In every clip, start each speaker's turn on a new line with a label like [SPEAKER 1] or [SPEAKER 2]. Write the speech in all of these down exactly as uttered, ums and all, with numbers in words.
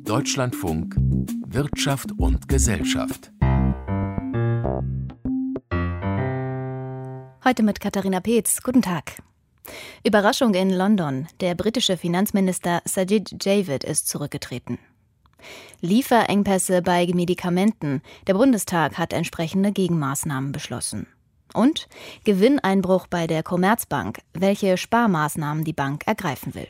[SPEAKER 1] Deutschlandfunk Wirtschaft und Gesellschaft.
[SPEAKER 2] Heute mit Katharina Peetz. Guten Tag. Überraschung in London. Der britische Finanzminister Sajid Javid ist zurückgetreten. Lieferengpässe bei Medikamenten. Der Bundestag hat entsprechende Gegenmaßnahmen beschlossen. Und Gewinneinbruch bei der Commerzbank. Welche Sparmaßnahmen die Bank ergreifen will.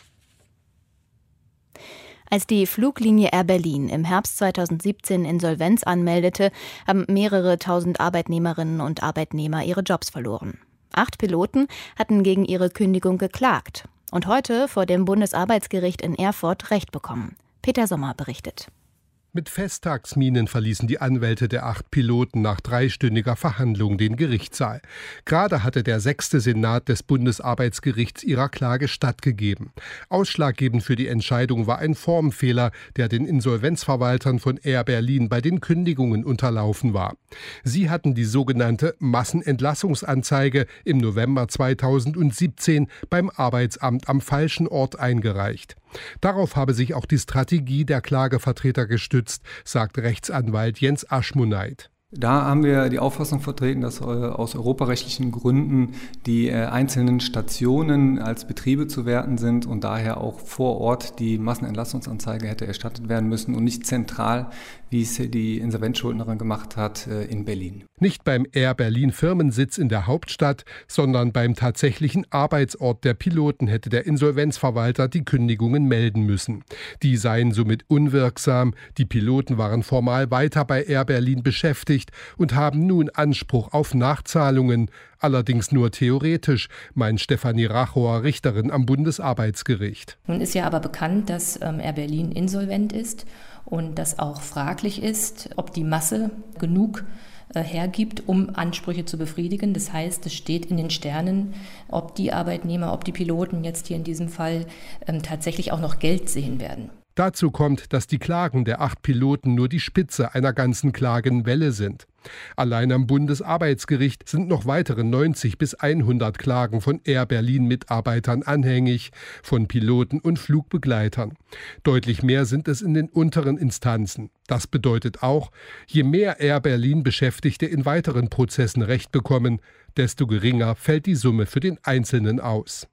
[SPEAKER 2] Als die Fluglinie Air Berlin im Herbst zweitausendsiebzehn Insolvenz anmeldete, haben mehrere tausend Arbeitnehmerinnen und Arbeitnehmer ihre Jobs verloren. Acht Piloten hatten gegen ihre Kündigung geklagt und heute vor dem Bundesarbeitsgericht in Erfurt Recht bekommen. Peter Sommer berichtet.
[SPEAKER 3] Mit Festtagsmienen verließen die Anwälte der acht Piloten nach dreistündiger Verhandlung den Gerichtssaal. Gerade hatte der sechste Senat des Bundesarbeitsgerichts ihrer Klage stattgegeben. Ausschlaggebend für die Entscheidung war ein Formfehler, der den Insolvenzverwaltern von Air Berlin bei den Kündigungen unterlaufen war. Sie hatten die sogenannte Massenentlassungsanzeige im November zweitausendsiebzehn beim Arbeitsamt am falschen Ort eingereicht. Darauf habe sich auch die Strategie der Klagevertreter gestützt, sagt Rechtsanwalt Jens Aschmoneit.
[SPEAKER 4] Da haben wir die Auffassung vertreten, dass aus europarechtlichen Gründen die einzelnen Stationen als Betriebe zu werten sind und daher auch vor Ort die Massenentlassungsanzeige hätte erstattet werden müssen und nicht zentral, wie es die Insolvenzschuldnerin gemacht hat, in Berlin.
[SPEAKER 3] Nicht beim Air Berlin Firmensitz in der Hauptstadt, sondern beim tatsächlichen Arbeitsort der Piloten hätte der Insolvenzverwalter die Kündigungen melden müssen. Die seien somit unwirksam. Die Piloten waren formal weiter bei Air Berlin beschäftigt und haben nun Anspruch auf Nachzahlungen, allerdings nur theoretisch, meint Stefanie Rachower, Richterin am Bundesarbeitsgericht.
[SPEAKER 5] Nun ist ja aber bekannt, dass ähm, Air Berlin insolvent ist und dass auch fraglich ist, ob die Masse genug äh, hergibt, um Ansprüche zu befriedigen. Das heißt, es steht in den Sternen, ob die Arbeitnehmer, ob die Piloten jetzt hier in diesem Fall ähm, tatsächlich auch noch Geld sehen werden.
[SPEAKER 3] Dazu kommt, dass die Klagen der acht Piloten nur die Spitze einer ganzen Klagenwelle sind. Allein am Bundesarbeitsgericht sind noch weitere neunzig bis hundert Klagen von Air Berlin-Mitarbeitern anhängig, von Piloten und Flugbegleitern. Deutlich mehr sind es in den unteren Instanzen. Das bedeutet auch, je mehr Air Berlin-Beschäftigte in weiteren Prozessen Recht bekommen, desto geringer fällt die Summe für den Einzelnen aus.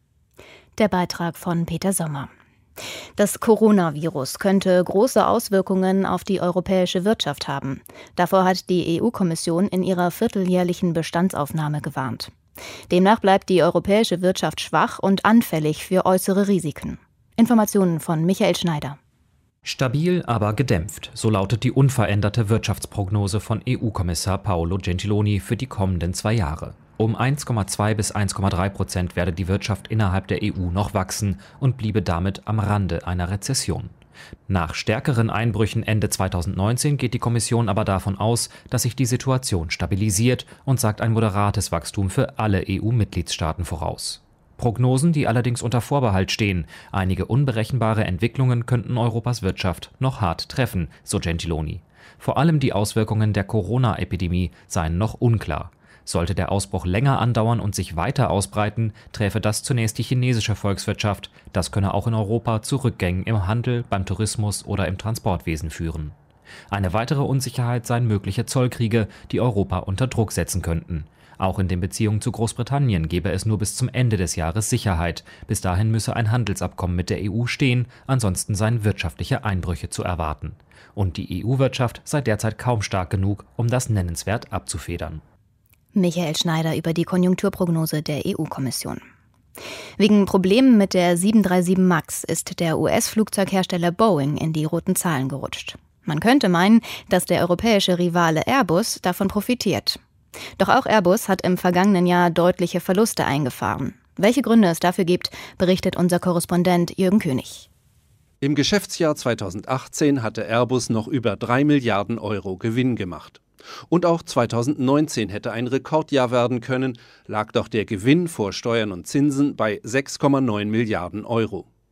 [SPEAKER 2] Der Beitrag von Peter Sommer. Das Coronavirus könnte große Auswirkungen auf die europäische Wirtschaft haben. Davor hat die E U-Kommission in ihrer vierteljährlichen Bestandsaufnahme gewarnt. Demnach bleibt die europäische Wirtschaft schwach und anfällig für äußere Risiken. Informationen von Michael Schneider.
[SPEAKER 6] Stabil, aber gedämpft, so lautet die unveränderte Wirtschaftsprognose von E U-Kommissar Paolo Gentiloni für die kommenden zwei Jahre. Um eins Komma zwei bis eins Komma drei Prozent werde die Wirtschaft innerhalb der E U noch wachsen und bliebe damit am Rande einer Rezession. Nach stärkeren Einbrüchen Ende zweitausendneunzehn geht die Kommission aber davon aus, dass sich die Situation stabilisiert und sagt ein moderates Wachstum für alle E U-Mitgliedstaaten voraus. Prognosen, die allerdings unter Vorbehalt stehen. Einige unberechenbare Entwicklungen könnten Europas Wirtschaft noch hart treffen, so Gentiloni. Vor allem die Auswirkungen der Corona-Epidemie seien noch unklar. Sollte der Ausbruch länger andauern und sich weiter ausbreiten, träfe das zunächst die chinesische Volkswirtschaft. Das könne auch in Europa zu Rückgängen im Handel, beim Tourismus oder im Transportwesen führen. Eine weitere Unsicherheit seien mögliche Zollkriege, die Europa unter Druck setzen könnten. Auch in den Beziehungen zu Großbritannien gebe es nur bis zum Ende des Jahres Sicherheit. Bis dahin müsse ein Handelsabkommen mit der E U stehen, ansonsten seien wirtschaftliche Einbrüche zu erwarten. Und die E U-Wirtschaft sei derzeit kaum stark genug, um das nennenswert abzufedern.
[SPEAKER 2] Michael Schneider über die Konjunkturprognose der E U-Kommission. Wegen Problemen mit der sieben drei sieben MAX ist der U S-Flugzeughersteller Boeing in die roten Zahlen gerutscht. Man könnte meinen, dass der europäische Rivale Airbus davon profitiert. Doch auch Airbus hat im vergangenen Jahr deutliche Verluste eingefahren. Welche Gründe es dafür gibt, berichtet unser Korrespondent Jürgen König.
[SPEAKER 7] Im Geschäftsjahr zweitausendachtzehn hatte Airbus noch über drei Milliarden Euro Gewinn gemacht. Und auch zweitausendneunzehn hätte ein Rekordjahr werden können, lag doch der Gewinn vor Steuern und Zinsen bei sechs Komma neun Milliarden Euro.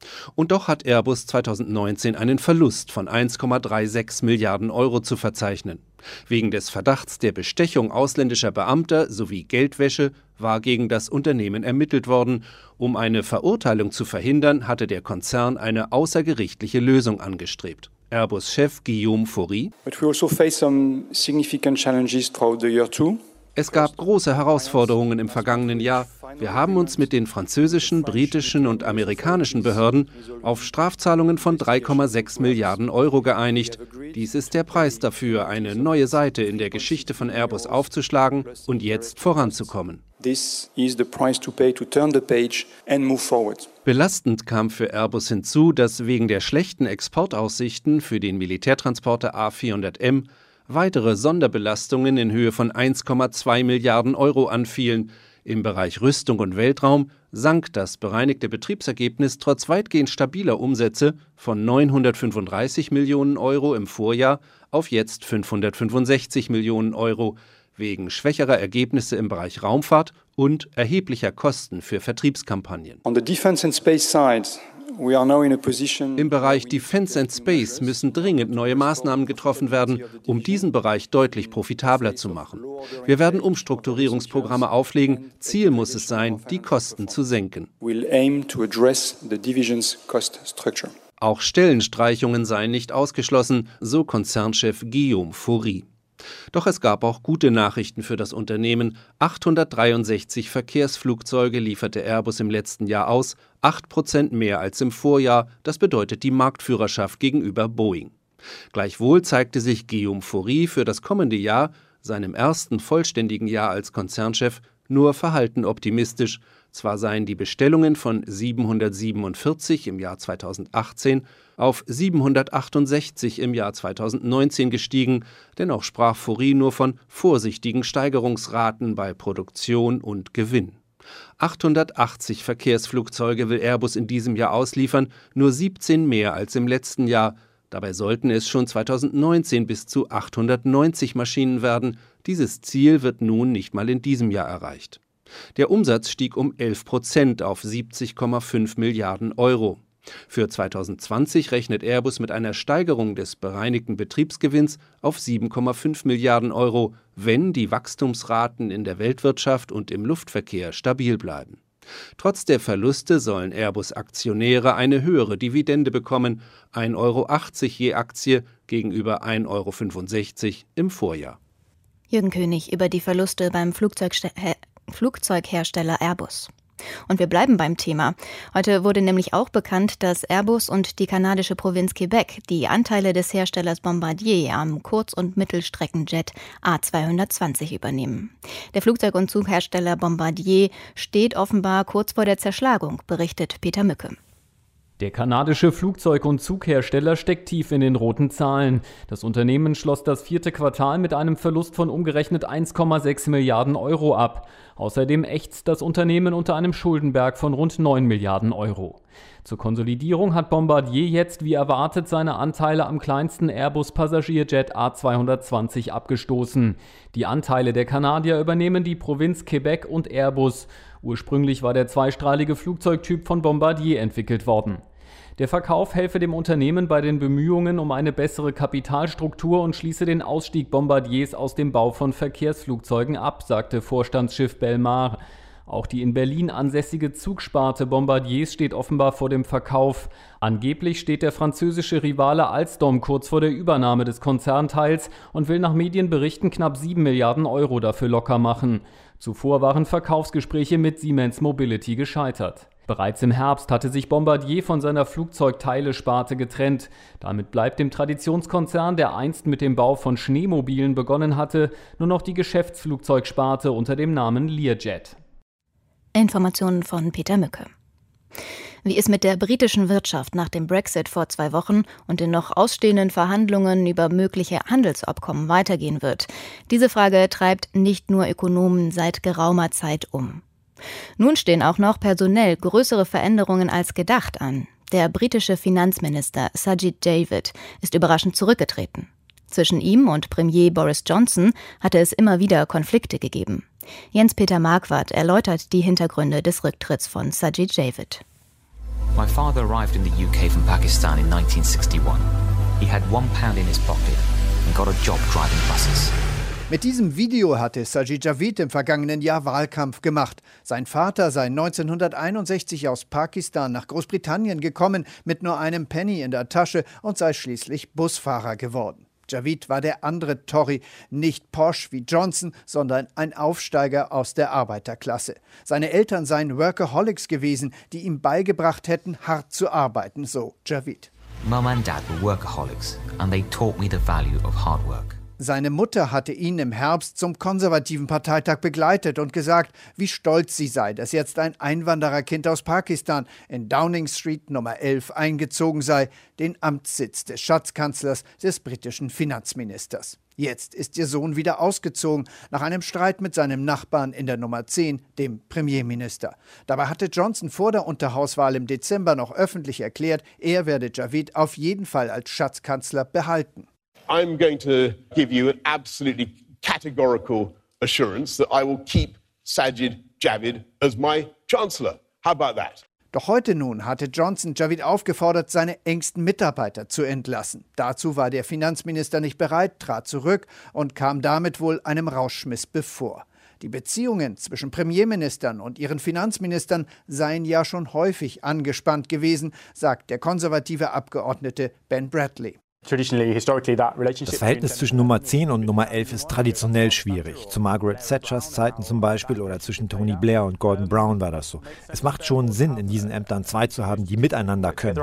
[SPEAKER 7] Und doch hat Airbus zweitausendneunzehn einen Verlust von eins Komma sechsunddreißig Milliarden Euro zu verzeichnen. Wegen des Verdachts der Bestechung ausländischer Beamter sowie Geldwäsche war gegen das Unternehmen ermittelt worden. Um eine Verurteilung zu verhindern, hatte der Konzern eine außergerichtliche Lösung angestrebt. Airbus-Chef Guillaume Faury:
[SPEAKER 8] But we also face some significant challenges throughout the year too.
[SPEAKER 7] Es gab große Herausforderungen im vergangenen Jahr. Wir haben uns mit den französischen, britischen und amerikanischen Behörden auf Strafzahlungen von drei Komma sechs Milliarden Euro geeinigt. Dies ist der Preis dafür, eine neue Seite in der Geschichte von Airbus aufzuschlagen und jetzt voranzukommen.
[SPEAKER 8] This is the price to pay to turn the page and move forward.
[SPEAKER 7] Belastend kam für Airbus hinzu, dass wegen der schlechten Exportaussichten für den Militärtransporter A vierhundert M weitere Sonderbelastungen in Höhe von eins Komma zwei Milliarden Euro anfielen. Im Bereich Rüstung und Weltraum sank das bereinigte Betriebsergebnis trotz weitgehend stabiler Umsätze von neunhundertfünfunddreißig Millionen Euro im Vorjahr auf jetzt fünfhundertfünfundsechzig Millionen Euro, wegen schwächerer Ergebnisse im Bereich Raumfahrt und erheblicher Kosten für Vertriebskampagnen.
[SPEAKER 8] On the defense and space side, we are now in a position.
[SPEAKER 7] Im Bereich Defense and Space müssen dringend neue Maßnahmen getroffen werden, um diesen Bereich deutlich profitabler zu machen. Wir werden Umstrukturierungsprogramme auflegen. Ziel muss es sein, die Kosten zu senken.
[SPEAKER 8] We'll aim to address the division's cost structure.
[SPEAKER 7] Auch Stellenstreichungen seien nicht ausgeschlossen, so Konzernchef Guillaume Faury. Doch es gab auch gute Nachrichten für das Unternehmen. achthundertdreiundsechzig Verkehrsflugzeuge lieferte Airbus im letzten Jahr aus, acht Prozent mehr als im Vorjahr. Das bedeutet die Marktführerschaft gegenüber Boeing. Gleichwohl zeigte sich Guillaume Faury für das kommende Jahr, seinem ersten vollständigen Jahr als Konzernchef, nur verhalten optimistisch. Zwar seien die Bestellungen von siebenhundertsiebenundvierzig im Jahr zweitausendachtzehn auf siebenhundertachtundsechzig im Jahr zweitausendneunzehn gestiegen, dennoch sprach Faury nur von vorsichtigen Steigerungsraten bei Produktion und Gewinn. achthundertachtzig Verkehrsflugzeuge will Airbus in diesem Jahr ausliefern, nur siebzehn mehr als im letzten Jahr. Dabei sollten es schon zweitausendneunzehn bis zu achthundertneunzig Maschinen werden. Dieses Ziel wird nun nicht mal in diesem Jahr erreicht. Der Umsatz stieg um elf Prozent auf siebzig Komma fünf Milliarden Euro. Für zweitausendzwanzig rechnet Airbus mit einer Steigerung des bereinigten Betriebsgewinns auf sieben Komma fünf Milliarden Euro, wenn die Wachstumsraten in der Weltwirtschaft und im Luftverkehr stabil bleiben. Trotz der Verluste sollen Airbus-Aktionäre eine höhere Dividende bekommen, ein Euro achtzig je Aktie gegenüber ein Euro fünfundsechzig im Vorjahr.
[SPEAKER 2] Jürgen König über die Verluste beim Flugzeugste- Flugzeughersteller Airbus. Und wir bleiben beim Thema. Heute wurde nämlich auch bekannt, dass Airbus und die kanadische Provinz Quebec die Anteile des Herstellers Bombardier am Kurz- und Mittelstreckenjet A zweihundertzwanzig übernehmen. Der Flugzeug- und Zughersteller Bombardier steht offenbar kurz vor der Zerschlagung, berichtet Peter Mücke.
[SPEAKER 9] Der kanadische Flugzeug- und Zughersteller steckt tief in den roten Zahlen. Das Unternehmen schloss das vierte Quartal mit einem Verlust von umgerechnet eins Komma sechs Milliarden Euro ab. Außerdem ächzt das Unternehmen unter einem Schuldenberg von rund neun Milliarden Euro. Zur Konsolidierung hat Bombardier jetzt wie erwartet seine Anteile am kleinsten Airbus-Passagierjet A zweihundertzwanzig abgestoßen. Die Anteile der Kanadier übernehmen die Provinz Quebec und Airbus. Ursprünglich war der zweistrahlige Flugzeugtyp von Bombardier entwickelt worden. Der Verkauf helfe dem Unternehmen bei den Bemühungen um eine bessere Kapitalstruktur und schließe den Ausstieg Bombardiers aus dem Bau von Verkehrsflugzeugen ab, sagte Vorstandschef Belmar. Auch die in Berlin ansässige Zugsparte Bombardiers steht offenbar vor dem Verkauf. Angeblich steht der französische Rivale Alstom kurz vor der Übernahme des Konzernteils und will nach Medienberichten knapp sieben Milliarden Euro dafür locker machen. Zuvor waren Verkaufsgespräche mit Siemens Mobility gescheitert. Bereits im Herbst hatte sich Bombardier von seiner Flugzeugteilesparte getrennt. Damit bleibt dem Traditionskonzern, der einst mit dem Bau von Schneemobilen begonnen hatte, nur noch die Geschäftsflugzeugsparte unter dem Namen Learjet.
[SPEAKER 2] Informationen von Peter Mücke. Wie es mit der britischen Wirtschaft nach dem Brexit vor zwei Wochen und den noch ausstehenden Verhandlungen über mögliche Handelsabkommen weitergehen wird, diese Frage treibt nicht nur Ökonomen seit geraumer Zeit um. Nun stehen auch noch personell größere Veränderungen als gedacht an. Der britische Finanzminister Sajid Javid ist überraschend zurückgetreten. Zwischen ihm und Premier Boris Johnson hatte es immer wieder Konflikte gegeben. Jens-Peter Marquardt erläutert die Hintergründe des Rücktritts von Sajid Javid.
[SPEAKER 10] My father arrived in the U K from Pakistan in nineteen sixty-one. He had one pound in his pocket and got a job driving buses.
[SPEAKER 11] Mit diesem Video hatte Sajid Javid im vergangenen Jahr Wahlkampf gemacht. Sein Vater sei neunzehnhunderteinundsechzig aus Pakistan nach Großbritannien gekommen, mit nur einem Penny in der Tasche und sei schließlich Busfahrer geworden. Javid war der andere Tory, nicht posh wie Johnson, sondern ein Aufsteiger aus der Arbeiterklasse. Seine Eltern seien Workaholics gewesen, die ihm beigebracht hätten, hart zu arbeiten, so Javid.
[SPEAKER 10] Mum and Dad were workaholics and they taught me the value of hard work.
[SPEAKER 11] Seine Mutter hatte ihn im Herbst zum konservativen Parteitag begleitet und gesagt, wie stolz sie sei, dass jetzt ein Einwandererkind aus Pakistan in Downing Street Nummer elf eingezogen sei, den Amtssitz des Schatzkanzlers des britischen Finanzministers. Jetzt ist ihr Sohn wieder ausgezogen, nach einem Streit mit seinem Nachbarn in der Nummer zehn, dem Premierminister. Dabei hatte Johnson vor der Unterhauswahl im Dezember noch öffentlich erklärt, er werde Javid auf jeden Fall als Schatzkanzler behalten.
[SPEAKER 12] I'm going to give you an absolutely categorical assurance that I will keep Sajid Javid as my Chancellor. How about that?
[SPEAKER 11] Doch heute nun hatte Johnson Javid aufgefordert, seine engsten Mitarbeiter zu entlassen. Dazu war der Finanzminister nicht bereit, trat zurück und kam damit wohl einem Rauschmiss bevor. Die Beziehungen zwischen Premierministern und ihren Finanzministern seien ja schon häufig angespannt gewesen, sagt der konservative Abgeordnete Ben Bradley.
[SPEAKER 13] Das Verhältnis zwischen Nummer zehn und Nummer elf ist traditionell schwierig. Zu Margaret Thatchers Zeiten zum Beispiel oder zwischen Tony Blair und Gordon Brown war das so. Es macht schon Sinn, in diesen Ämtern zwei zu haben, die miteinander können.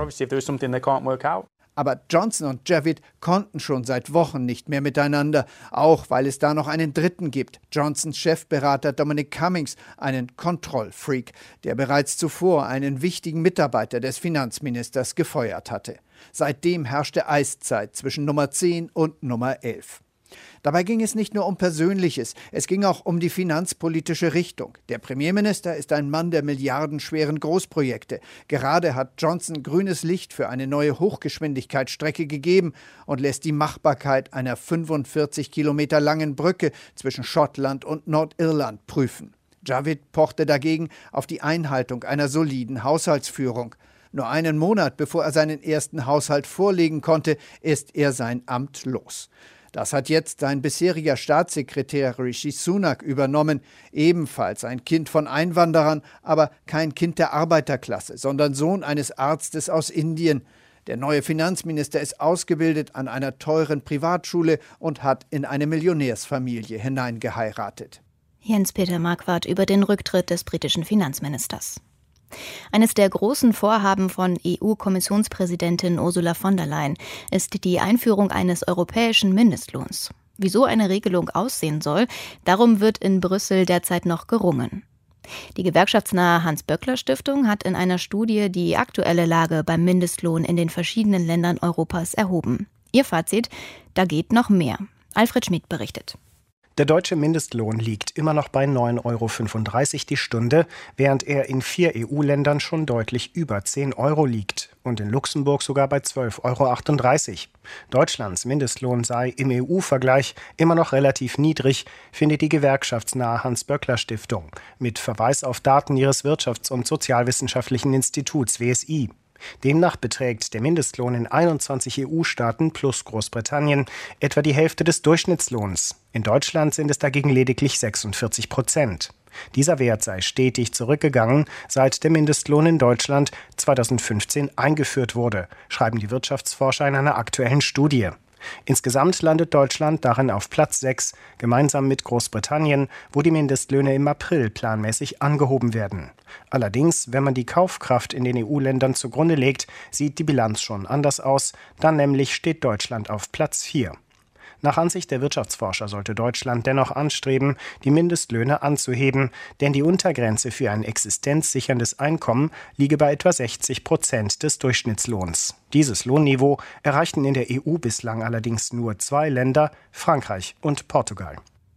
[SPEAKER 11] Aber Johnson und Javid konnten schon seit Wochen nicht mehr miteinander, auch weil es da noch einen Dritten gibt, Johnsons Chefberater Dominic Cummings, einen Kontrollfreak, der bereits zuvor einen wichtigen Mitarbeiter des Finanzministers gefeuert hatte. Seitdem herrschte Eiszeit zwischen Nummer zehn und Nummer elf. Dabei ging es nicht nur um Persönliches, es ging auch um die finanzpolitische Richtung. Der Premierminister ist ein Mann der milliardenschweren Großprojekte. Gerade hat Johnson grünes Licht für eine neue Hochgeschwindigkeitsstrecke gegeben und lässt die Machbarkeit einer fünfundvierzig Kilometer langen Brücke zwischen Schottland und Nordirland prüfen. Javid pochte dagegen auf die Einhaltung einer soliden Haushaltsführung. Nur einen Monat bevor er seinen ersten Haushalt vorlegen konnte, ist er sein Amt los. Das hat jetzt sein bisheriger Staatssekretär Rishi Sunak übernommen, ebenfalls ein Kind von Einwanderern, aber kein Kind der Arbeiterklasse, sondern Sohn eines Arztes aus Indien. Der neue Finanzminister ist ausgebildet an einer teuren Privatschule und hat in eine Millionärsfamilie hineingeheiratet.
[SPEAKER 2] Jens-Peter Marquardt über den Rücktritt des britischen Finanzministers. Eines der großen Vorhaben von E U-Kommissionspräsidentin Ursula von der Leyen ist die Einführung eines europäischen Mindestlohns. Wie so eine Regelung aussehen soll, darum wird in Brüssel derzeit noch gerungen. Die gewerkschaftsnahe Hans-Böckler-Stiftung hat in einer Studie die aktuelle Lage beim Mindestlohn in den verschiedenen Ländern Europas erhoben. Ihr Fazit: Da geht noch mehr. Alfred Schmid berichtet.
[SPEAKER 14] Der deutsche Mindestlohn liegt immer noch bei neun Euro fünfunddreißig die Stunde, während er in vier E U-Ländern schon deutlich über zehn Euro liegt und in Luxemburg sogar bei zwölf Euro achtunddreißig. Deutschlands Mindestlohn sei im E U-Vergleich immer noch relativ niedrig, findet die gewerkschaftsnahe Hans-Böckler-Stiftung mit Verweis auf Daten ihres Wirtschafts- und Sozialwissenschaftlichen Instituts W S I. Demnach beträgt der Mindestlohn in einundzwanzig E U-Staaten plus Großbritannien etwa die Hälfte des Durchschnittslohns. In Deutschland sind es dagegen lediglich sechsundvierzig Prozent. Dieser Wert sei stetig zurückgegangen, seit der Mindestlohn in Deutschland zweitausendfünfzehn eingeführt wurde, schreiben die Wirtschaftsforscher in einer aktuellen Studie. Insgesamt landet Deutschland darin auf Platz sechs, gemeinsam mit Großbritannien, wo die Mindestlöhne im April planmäßig angehoben werden. Allerdings, wenn man die Kaufkraft in den E U-Ländern zugrunde legt, sieht die Bilanz schon anders aus, dann nämlich steht Deutschland auf Platz vier. Nach Ansicht der Wirtschaftsforscher sollte Deutschland dennoch anstreben, die Mindestlöhne anzuheben, denn die Untergrenze für ein existenzsicherndes Einkommen liege bei etwa sechzig Prozent des Durchschnittslohns. Dieses Lohnniveau erreichten in der E U bislang allerdings nur zwei Länder, Frankreich und Portugal.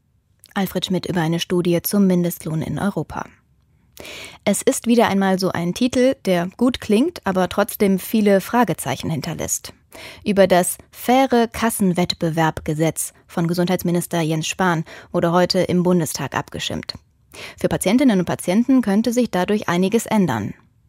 [SPEAKER 2] Alfred Schmid über eine Studie zum Mindestlohn in Europa. Es ist wieder einmal so ein Titel, der gut klingt, aber trotzdem viele Fragezeichen hinterlässt. Über das faire Kassenwettbewerbgesetz von Gesundheitsminister Jens Spahn wurde heute im Bundestag abgestimmt. Für Patientinnen und Patienten könnte sich dadurch einiges ändern.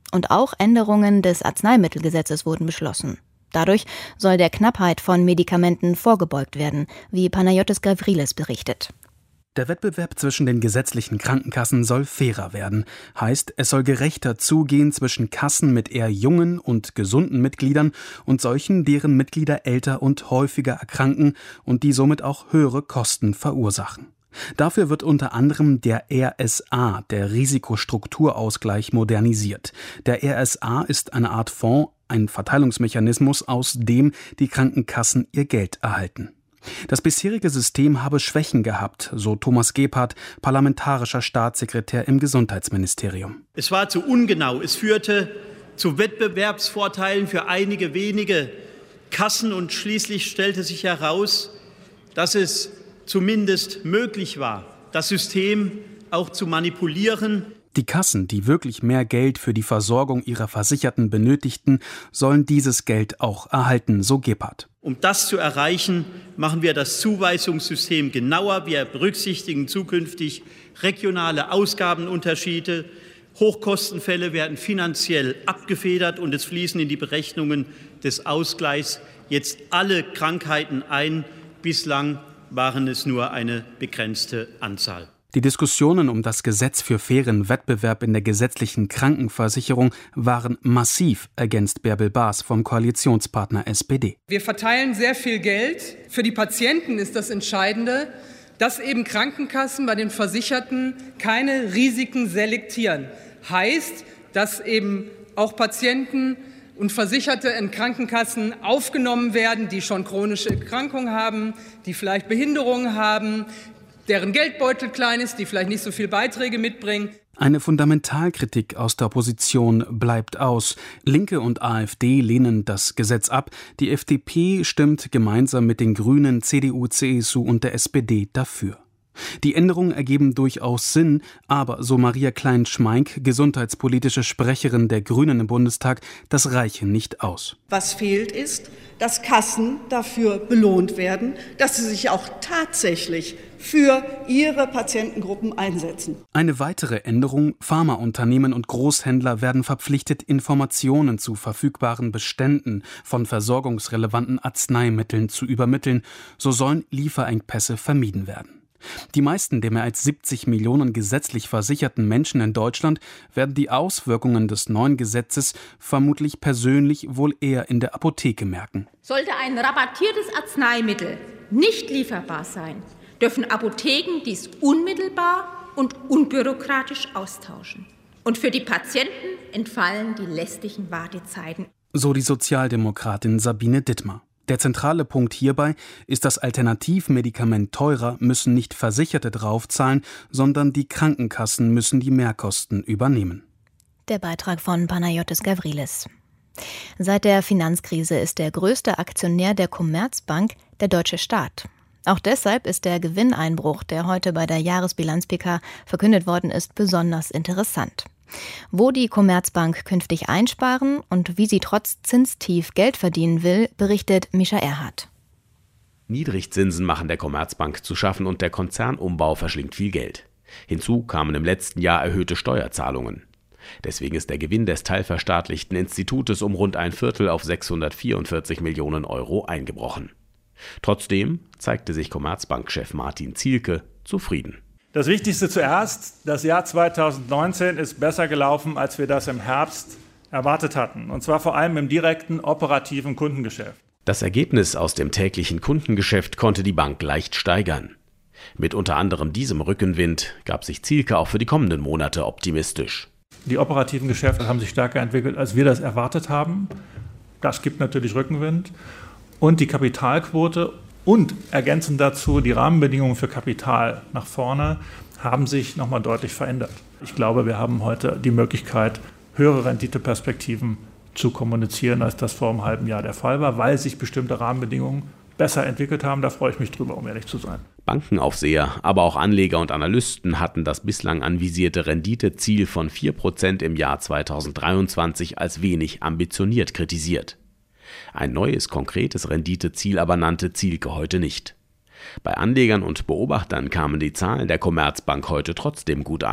[SPEAKER 2] Und auch Änderungen des Arzneimittelgesetzes wurden beschlossen. Dadurch soll der Knappheit von Medikamenten vorgebeugt werden, wie Panayotis Gavrilis berichtet.
[SPEAKER 15] Der Wettbewerb zwischen den gesetzlichen Krankenkassen soll fairer werden. Heißt, es soll gerechter zugehen zwischen Kassen mit eher jungen und gesunden Mitgliedern und solchen, deren Mitglieder älter und häufiger erkranken und die somit auch höhere Kosten verursachen. Dafür wird unter anderem der R S A, der Risikostrukturausgleich, modernisiert. Der R S A ist eine Art Fonds, ein Verteilungsmechanismus, aus dem die Krankenkassen ihr Geld erhalten. Das bisherige System habe Schwächen gehabt, so Thomas Gebhardt, parlamentarischer Staatssekretär im Gesundheitsministerium.
[SPEAKER 16] Es war zu ungenau. Es führte zu Wettbewerbsvorteilen für einige wenige Kassen und schließlich stellte sich heraus, dass es zumindest möglich war, das System auch zu manipulieren.
[SPEAKER 15] Die Kassen, die wirklich mehr Geld für die Versorgung ihrer Versicherten benötigten, sollen dieses Geld auch erhalten, so Gebhardt.
[SPEAKER 16] Um das zu erreichen, machen wir das Zuweisungssystem genauer. Wir berücksichtigen zukünftig regionale Ausgabenunterschiede. Hochkostenfälle werden finanziell abgefedert und es fließen in die Berechnungen des Ausgleichs jetzt alle Krankheiten ein. Bislang waren es nur eine begrenzte Anzahl.
[SPEAKER 15] Die Diskussionen um das Gesetz für fairen Wettbewerb in der gesetzlichen Krankenversicherung waren massiv, ergänzt Bärbel Baas vom Koalitionspartner S P D.
[SPEAKER 17] Wir verteilen sehr viel Geld. Für die Patienten ist das Entscheidende, dass eben Krankenkassen bei den Versicherten keine Risiken selektieren. Heißt, dass eben auch Patienten und Versicherte in Krankenkassen aufgenommen werden, die schon chronische Erkrankungen haben, die vielleicht Behinderungen haben, deren Geldbeutel klein ist, die vielleicht nicht so viel Beiträge mitbringen.
[SPEAKER 15] Eine Fundamentalkritik aus der Opposition bleibt aus. Linke und AfD lehnen das Gesetz ab. Die F D P stimmt gemeinsam mit den Grünen, C D U, C S U und der S P D dafür. Die Änderungen ergeben durchaus Sinn, aber, so Maria Klein-Schmeink, gesundheitspolitische Sprecherin der Grünen im Bundestag, das reiche nicht aus.
[SPEAKER 18] Was fehlt ist, dass Kassen dafür belohnt werden, dass sie sich auch tatsächlich für ihre Patientengruppen einsetzen.
[SPEAKER 15] Eine weitere Änderung: Pharmaunternehmen und Großhändler werden verpflichtet, Informationen zu verfügbaren Beständen von versorgungsrelevanten Arzneimitteln zu übermitteln. So sollen Lieferengpässe vermieden werden. Die meisten der mehr als siebzig Millionen gesetzlich versicherten Menschen in Deutschland werden die Auswirkungen des neuen Gesetzes vermutlich persönlich wohl eher in der Apotheke merken.
[SPEAKER 19] Sollte ein rabattiertes Arzneimittel nicht lieferbar sein, dürfen Apotheken dies unmittelbar und unbürokratisch austauschen. Und für die Patienten entfallen die lästigen Wartezeiten.
[SPEAKER 15] So die Sozialdemokratin Sabine Dittmar. Der zentrale Punkt hierbei ist, das Alternativmedikament teurer, müssen nicht Versicherte draufzahlen, sondern die Krankenkassen müssen die Mehrkosten übernehmen.
[SPEAKER 2] Der Beitrag von Panayotis Gavrilis. Seit der Finanzkrise ist der größte Aktionär der Commerzbank der deutsche Staat. Auch deshalb ist der Gewinneinbruch, der heute bei der Jahresbilanz-P K verkündet worden ist, besonders interessant. Wo die Commerzbank künftig einsparen und wie sie trotz Zinstief Geld verdienen will, berichtet Mischa Erhardt.
[SPEAKER 20] Niedrigzinsen machen der Commerzbank zu schaffen und der Konzernumbau verschlingt viel Geld. Hinzu kamen im letzten Jahr erhöhte Steuerzahlungen. Deswegen ist der Gewinn des teilverstaatlichten Institutes um rund ein Viertel auf sechshundertvierundvierzig Millionen Euro eingebrochen. Trotzdem zeigte sich Commerzbank-Chef Martin Zielke zufrieden.
[SPEAKER 21] Das Wichtigste zuerst: Das Jahr zweitausendneunzehn ist besser gelaufen, als wir das im Herbst erwartet hatten. Und zwar vor allem im direkten operativen Kundengeschäft.
[SPEAKER 20] Das Ergebnis aus dem täglichen Kundengeschäft konnte die Bank leicht steigern. Mit unter anderem diesem Rückenwind gab sich Zielke auch für die kommenden Monate optimistisch.
[SPEAKER 21] Die operativen Geschäfte haben sich stärker entwickelt, als wir das erwartet haben. Das gibt natürlich Rückenwind. Und die Kapitalquote und ergänzend dazu die Rahmenbedingungen für Kapital nach vorne haben sich nochmal deutlich verändert. Ich glaube, wir haben heute die Möglichkeit, höhere Renditeperspektiven zu kommunizieren, als das vor einem halben Jahr der Fall war, weil sich bestimmte Rahmenbedingungen besser entwickelt haben. Da freue ich mich drüber, um ehrlich zu sein.
[SPEAKER 20] Bankenaufseher, aber auch Anleger und Analysten hatten das bislang anvisierte Renditeziel von vier Prozent im Jahr zweitausenddreiundzwanzig als wenig ambitioniert kritisiert. Ein neues, konkretes Renditeziel aber nannte Zielke heute nicht. Bei Anlegern und Beobachtern kamen die Zahlen der Commerzbank heute trotzdem gut an.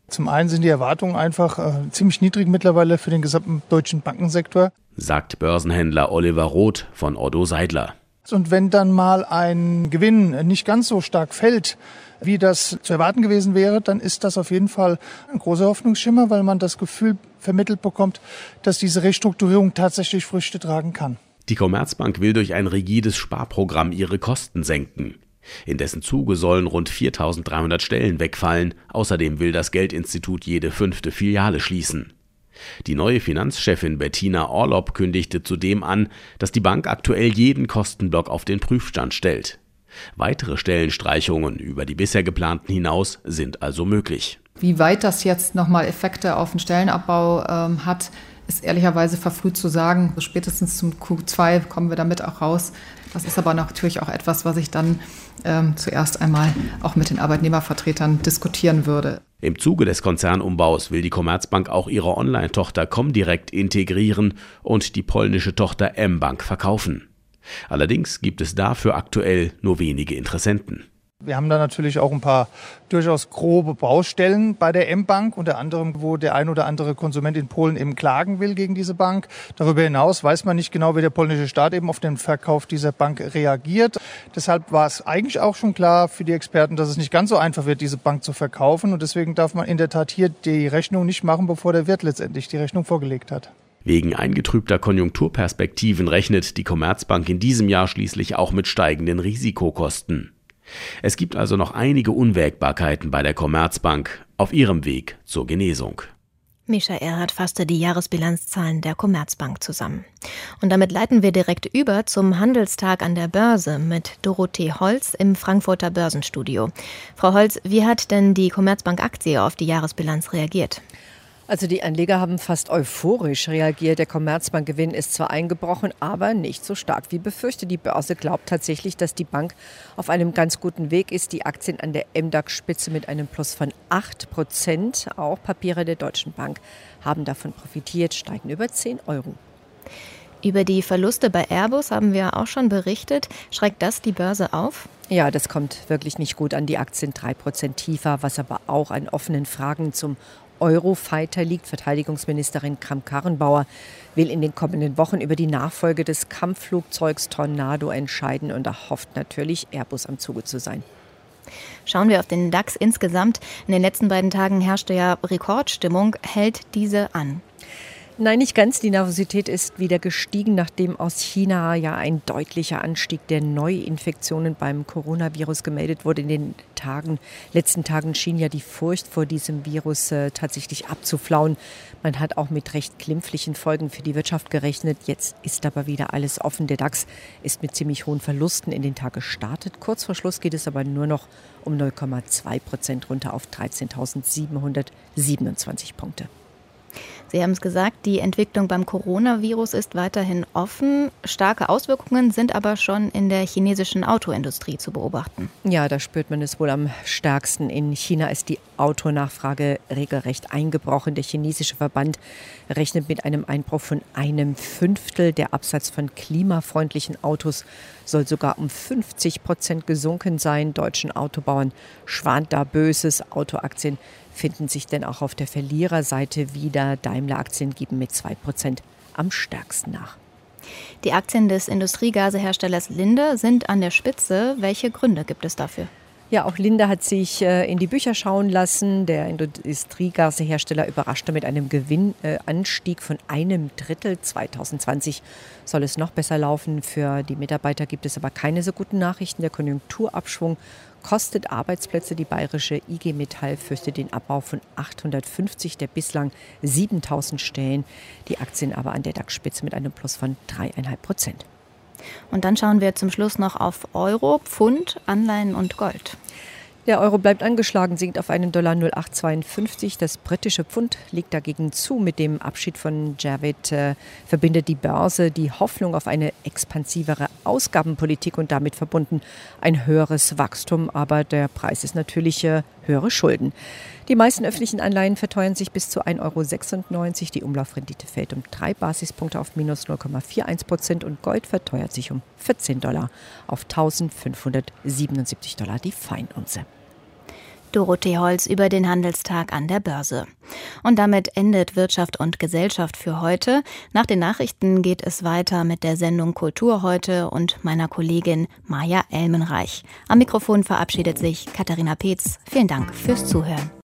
[SPEAKER 1] Zum einen sind die Erwartungen einfach äh, ziemlich niedrig mittlerweile für den gesamten deutschen Bankensektor,
[SPEAKER 20] sagt Börsenhändler Oliver Roth von Otto Seidler.
[SPEAKER 1] Und wenn dann mal ein Gewinn nicht ganz so stark fällt, wie das zu erwarten gewesen wäre, dann ist das auf jeden Fall ein großer Hoffnungsschimmer, weil man das Gefühl vermittelt bekommt, dass diese Restrukturierung tatsächlich Früchte tragen kann.
[SPEAKER 20] Die Commerzbank will durch ein rigides Sparprogramm ihre Kosten senken. In dessen Zuge sollen rund viertausenddreihundert Stellen wegfallen. Außerdem will das Geldinstitut jede fünfte Filiale schließen. Die neue Finanzchefin Bettina Orlopp kündigte zudem an, dass die Bank aktuell jeden Kostenblock auf den Prüfstand stellt. Weitere Stellenstreichungen über die bisher geplanten hinaus sind also möglich.
[SPEAKER 22] Wie weit das jetzt nochmal Effekte auf den Stellenabbau ähm, hat, ist ehrlicherweise verfrüht zu sagen. Spätestens zum Q zwei kommen wir damit auch raus. Das ist aber natürlich auch etwas, was ich dann ähm, zuerst einmal auch mit den Arbeitnehmervertretern diskutieren würde.
[SPEAKER 20] Im Zuge des Konzernumbaus will die Commerzbank auch ihre Online-Tochter Comdirect integrieren und die polnische Tochter mBank verkaufen. Allerdings gibt es dafür aktuell nur wenige Interessenten.
[SPEAKER 1] Wir haben da natürlich auch ein paar durchaus grobe Baustellen bei der mBank, unter anderem, wo der ein oder andere Konsument in Polen eben klagen will gegen diese Bank. Darüber hinaus weiß man nicht genau, wie der polnische Staat eben auf den Verkauf dieser Bank reagiert. Deshalb war es eigentlich auch schon klar für die Experten, dass es nicht ganz so einfach wird, diese Bank zu verkaufen. Und deswegen darf man in der Tat hier die Rechnung nicht machen, bevor der Wirt letztendlich die Rechnung vorgelegt hat.
[SPEAKER 20] Wegen eingetrübter Konjunkturperspektiven rechnet die Commerzbank in diesem Jahr schließlich auch mit steigenden Risikokosten. Es gibt also noch einige Unwägbarkeiten bei der Commerzbank auf ihrem Weg zur Genesung.
[SPEAKER 2] Mischa Erhardt fasste die Jahresbilanzzahlen der Commerzbank zusammen. Und damit leiten wir direkt über zum Handelstag an der Börse mit Dorothee Holz im Frankfurter Börsenstudio. Frau Holz, wie hat denn die Commerzbank-Aktie auf die Jahresbilanz reagiert?
[SPEAKER 23] Also die Anleger haben fast euphorisch reagiert. Der Commerzbank-Gewinn ist zwar eingebrochen, aber nicht so stark wie befürchtet. Die Börse glaubt tatsächlich, dass die Bank auf einem ganz guten Weg ist. Die Aktien an der M DAX-Spitze mit einem Plus von acht Prozent. Auch Papiere der Deutschen Bank haben davon profitiert, steigen über zehn Euro.
[SPEAKER 2] Über die Verluste bei Airbus haben wir auch schon berichtet. Schreckt das die Börse auf?
[SPEAKER 23] Ja, das kommt wirklich nicht gut an. Die Aktien drei Prozent tiefer, was aber auch an offenen Fragen zum Eurofighter liegt. Verteidigungsministerin Kramp-Karrenbauer will in den kommenden Wochen über die Nachfolge des Kampfflugzeugs Tornado entscheiden und erhofft natürlich, Airbus am Zuge zu sein.
[SPEAKER 2] Schauen wir auf den DAX insgesamt. In den letzten beiden Tagen herrschte ja Rekordstimmung. Hält diese an?
[SPEAKER 23] Nein, nicht ganz. Die Nervosität ist wieder gestiegen, nachdem aus China ja ein deutlicher Anstieg der Neuinfektionen beim Coronavirus gemeldet wurde. In den Tagen, letzten Tagen schien ja die Furcht vor diesem Virus äh, tatsächlich abzuflauen. Man hat auch mit recht glimpflichen Folgen für die Wirtschaft gerechnet. Jetzt ist aber wieder alles offen. Der DAX ist mit ziemlich hohen Verlusten in den Tag gestartet. Kurz vor Schluss geht es aber nur noch um null Komma zwei Prozent runter auf dreizehntausendsiebenhundertsiebenundzwanzig Punkte.
[SPEAKER 2] Sie haben es gesagt, die Entwicklung beim Coronavirus ist weiterhin offen. Starke Auswirkungen sind aber schon in der chinesischen Autoindustrie zu beobachten.
[SPEAKER 23] Ja, da spürt man es wohl am stärksten. In China ist die Autonachfrage regelrecht eingebrochen. Der chinesische Verband rechnet mit einem Einbruch von einem Fünftel. Der Absatz von klimafreundlichen Autos soll sogar um fünfzig Prozent gesunken sein. Deutschen Autobauern schwant da Böses. Autoaktien finden sich denn auch auf der Verliererseite wieder. Daimler-Aktien geben mit zwei Prozent am stärksten nach.
[SPEAKER 2] Die Aktien des Industriegaseherstellers Linde sind an der Spitze. Welche Gründe gibt es dafür?
[SPEAKER 23] Ja, auch Linde hat sich äh, in die Bücher schauen lassen. Der Industriegasehersteller überraschte mit einem Gewinnanstieg äh, von einem Drittel. zwanzig zwanzig soll es noch besser laufen. Für die Mitarbeiter gibt es aber keine so guten Nachrichten. Der Konjunkturabschwung kostet Arbeitsplätze. Die bayerische I G Metall fürchtet den Abbau von achthundertfünfzig der bislang siebentausend Stellen. Die Aktien aber an der DAX-Spitze mit einem Plus von drei Komma fünf Prozent.
[SPEAKER 2] Und dann schauen wir zum Schluss noch auf Euro, Pfund, Anleihen und Gold.
[SPEAKER 23] Der Euro bleibt angeschlagen, sinkt auf einen Dollar null Komma acht zweiundfünfzig. Das britische Pfund liegt dagegen zu. Mit dem Abschied von Javid äh, verbindet die Börse die Hoffnung auf eine expansivere Ausgabenpolitik und damit verbunden ein höheres Wachstum. Aber der Preis ist natürlich äh, höhere Schulden. Die meisten öffentlichen Anleihen verteuern sich bis zu ein Euro sechsundneunzig. Die Umlaufrendite fällt um drei Basispunkte auf minus null Komma einundvierzig Prozent und Gold verteuert sich um vierzehn Dollar auf eintausendfünfhundertsiebenundsiebzig Dollar die Feinunze.
[SPEAKER 2] Dorothee Holz über den Handelstag an der Börse. Und damit endet Wirtschaft und Gesellschaft für heute. Nach den Nachrichten geht es weiter mit der Sendung Kultur heute und meiner Kollegin Maja Elmenreich. Am Mikrofon verabschiedet sich Katharina Peetz. Vielen Dank fürs Zuhören.